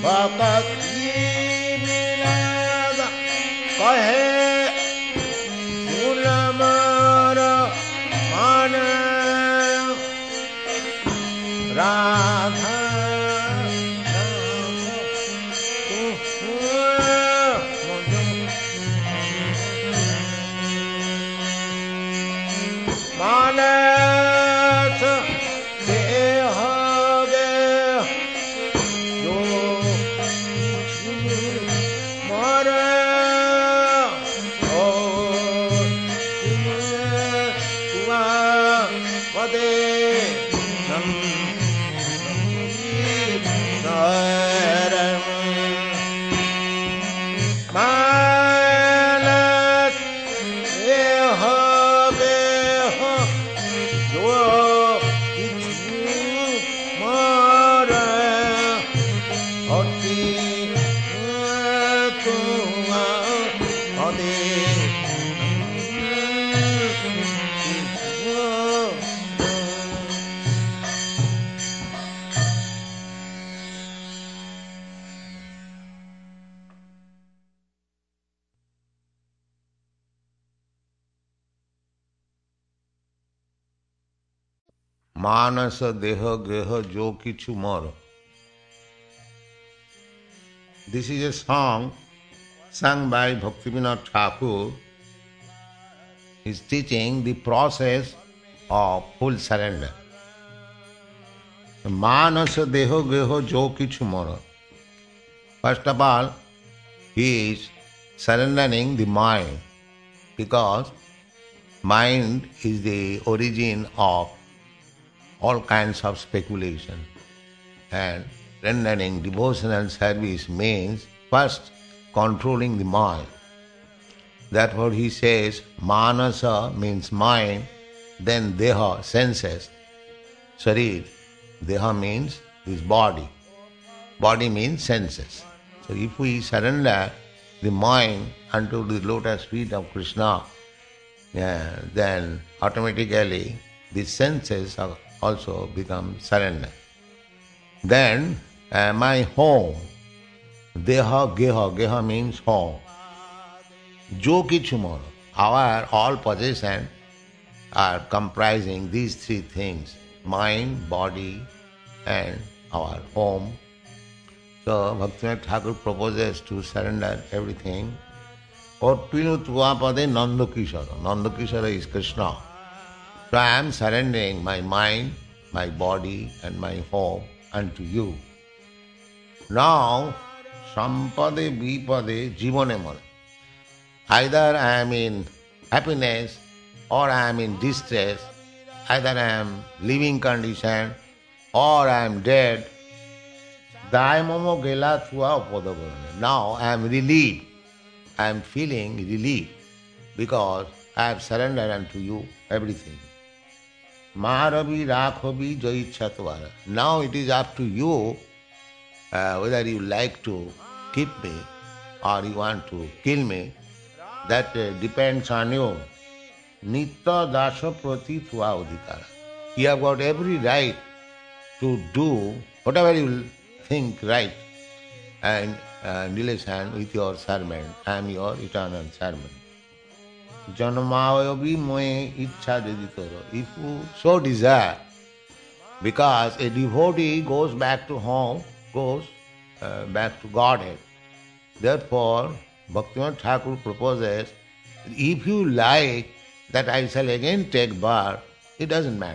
भक्ति विनोद कहे सुन मोर मन राधा मानस देह गेह जो मरे पदे मानस देह गेह जो किछु मोर. This is a song sung by Bhaktivinoda Thakur. He is teaching the process of full surrender. Manas deho geho jo kichu mora. First of all, he is surrendering the mind, because mind is the origin of all kinds of speculation. And rendering devotional service means first controlling the mind. Therefore he says manasa means mind, then deha, senses, sharir. Deha means this body. Body means senses. So if we surrender the mind unto the lotus feet of Krishna, then automatically the senses also become surrender. Then my home, deha geha, geha means home. Jo kichu mora, our all possessions are comprising these three things: mind, body, and our home. So Bhaktivinoda Thakur proposes to surrender everything. Otpinu tuapade Nandakishara. Nandakishara is Krishna. So I am surrendering my mind, my body, and my home unto you. Now, sampade vipade jivane mara. Either I am in happiness or I am in distress, either I am living condition or I am dead. Daimomo gela thua upadagorane. Now I am relieved. I am feeling relief because I have surrendered unto you everything. Maharavi rakhavi jaichatvara. Now it is up to you whether you like to keep me or you want to kill me. That depends on you. Nitya dasha prati tua udhikara. You have got every right to do whatever you think right and relation with your servant. I am your eternal servant. Janmavayavi moye ichha deditoro. If you so desire, because a devotee goes back to home, goes back to Godhead. Therefore, Bhaktivinoda Thakur proposes, if you like that I shall again take birth, it doesn't matter.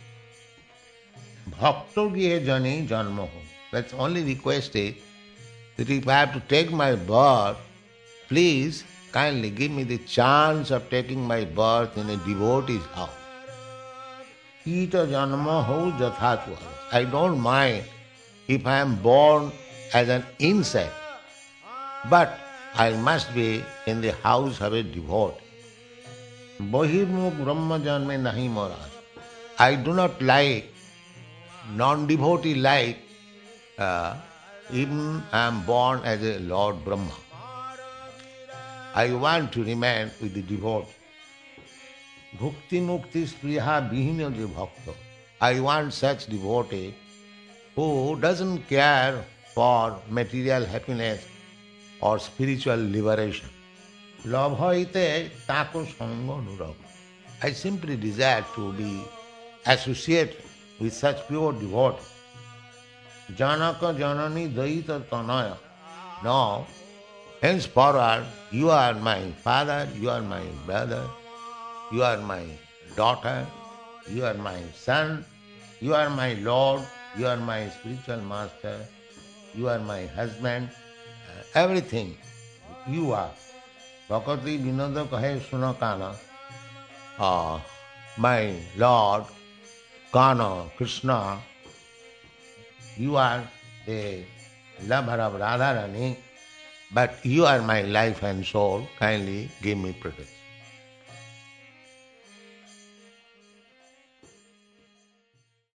Bhakto gihe jani janma ho. That's only request is that if I have to take my birth, please kindly give me the chance of taking my birth in a devotee's house. Kita janma ho jathatva. I don't mind if I am born as an insect, but I must be in the house of a devotee. Bahirmukh Brahma janme nahi moraj. I do not like non-devotee like even I am born as a Lord Brahma. I want to remain with the devotee. Bhukti mukti spriha bihina je bhakta. I want such devotee who doesn't care for material happiness or spiritual liberation. Love hoite tako sango nurag. I simply desire to be associated with such pure devotee. Janaka Janani Daita Tanaya. Now, henceforward, you are my father, you are my brother, you are my daughter, you are my son, you are my Lord, you are my spiritual master, you are my husband, everything you are. Bhakati Vinod kahe suna kana. My Lord, Kana, Krishna, you are the lover of Radharani, but you are my life and soul. Kindly give me protection.